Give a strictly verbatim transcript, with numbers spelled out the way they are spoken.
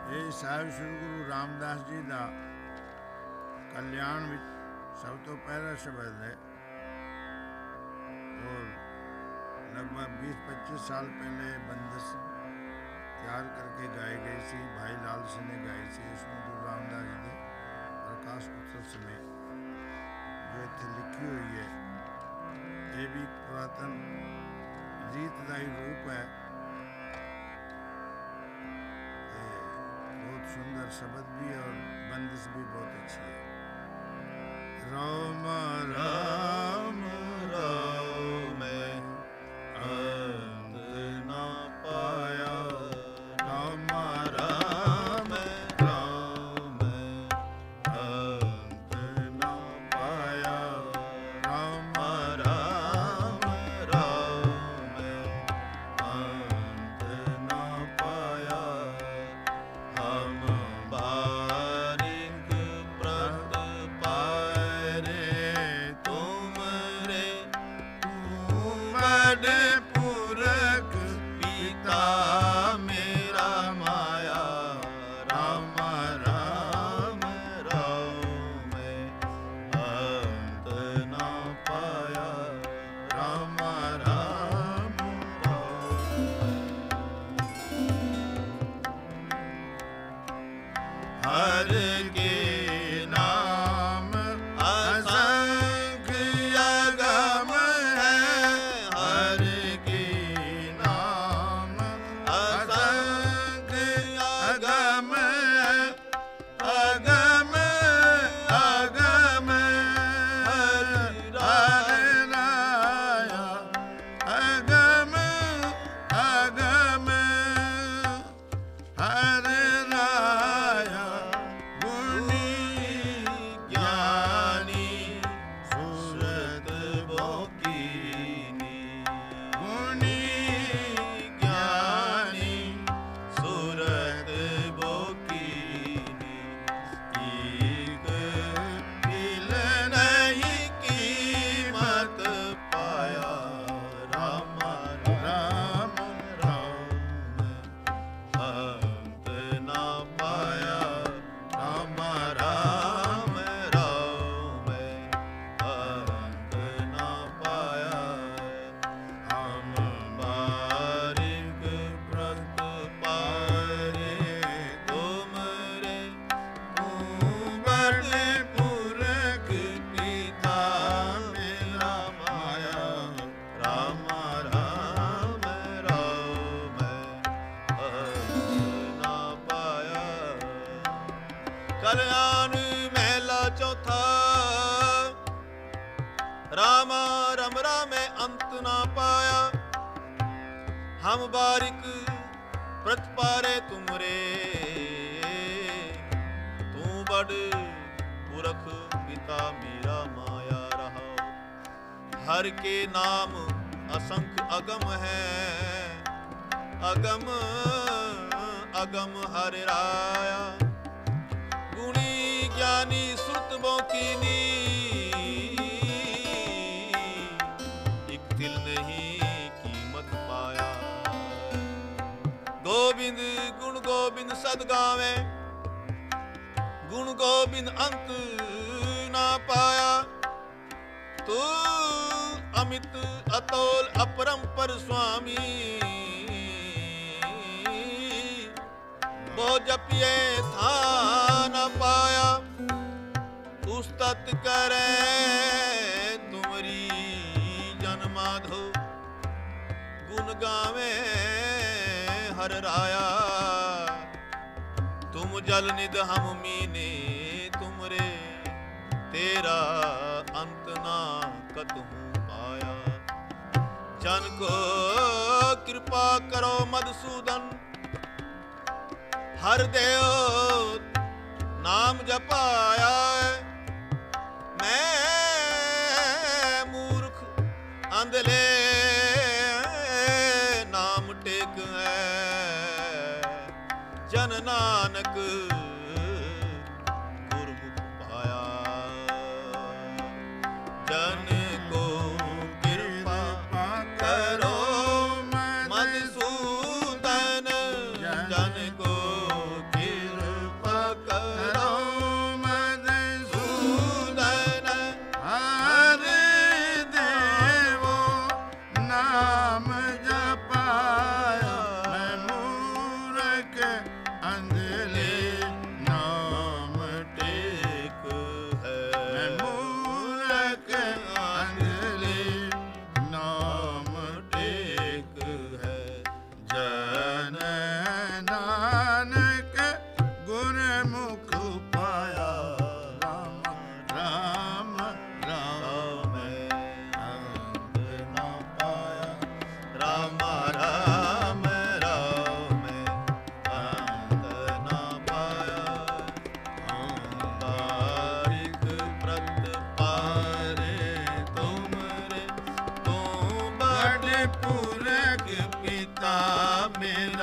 ਇਹ ਸਾਹਿਬ ਸ੍ਰੀ ਗੁਰੂ ਰਾਮਦਾਸ ਜੀ ਦਾ ਕਲਿਆਣ ਵਿੱਚ ਸਭ ਤੋਂ ਪਹਿਲਾ ਸ਼ਬਦ ਹੈ और लगभग बीस पच्चीस साल पहले बंदिश तैयार करके गाई गई थी। भाई लाल सिंह ने गाई थी। इसमें गुरु रामदास जी के प्रकाश उत्सव समय जो इतने लिखी हुई है, ये भी पुरातन रीतदायी रूप है। बहुत सुंदर शब्द भी और बंदिश भी बहुत अच्छी है। राम राम राम अंत न पाया, राम राम राम अंत न पाया, राम राम राम अंत न पाया। हम बारिक व्रत पाए रे तुमरे, बड़ पुरख पिता मेरा माया, राम राम राम अंत न पाया, राम राम राम। हर के नाम असंख्य अगम है, हर के नाम असंख्य अगम है, अगम अगम हरि राया, अगम अगम हरि राया। गुणी ज्ञानी सुरत भोगिनी, गुणी ज्ञानी सुरत भोगिनी। एक तिल नहीं कीमत पाया, राम राम राम अंत न पाया, राम राम राम अंत न पाया। हम बारिक व्रत पाए तुमरे, बड़े पुरख पिता मेरा माया, राम राम राम अंत न पाया। कल्याण महला चौथा। रामा रम रामे अंत ना पाया, हम बारिक व्रत पारे तुमरे, तू बड़ पुरख पिता मेरा माया रहा। हर के नाम असंख्य अगम है, अगम अगम हरि राया। गुणी ज्ञानी सुरत बोकीनी, एक तिल नहीं कीमत पाया। गोविंद गुण गोविंद सद गावे, गुण गोविंद अंत ना पाया। तू अमित अतोल अपरंपर स्वामी, वो जपिए था न पाया। उस्तत करे तुमरी जन्माधो, गुण गावे हर राया। तुम जल निध हम मीने तुमरे, तेरा अंत ना कतहूँ पाया। जन को कृपा करो मधुसूदन, हर देव नाम जपाया। मैं मूर्ख अंधले नाम टेक है, जन नानक गुरमुख पाया। जन को कृपा करो मधुसूदन, जन को कृपा ਪੁਰਖ ਪਿਤਾ ਮੇਰਾ